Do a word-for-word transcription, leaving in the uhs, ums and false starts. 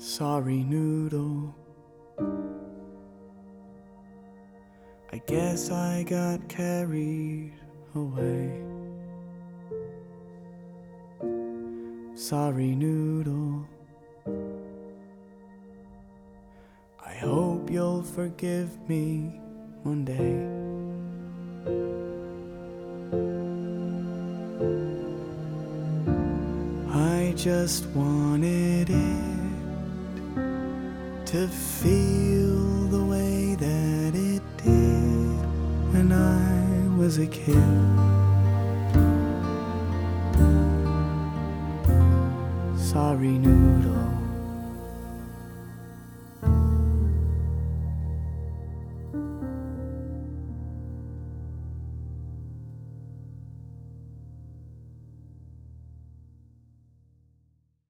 Sorry, noodle. I guess I got carried away. Sorry, noodle. I hope you'll forgive me one day. I just wanted it to feel the way that it did when I was a kid. Sorry, noodle.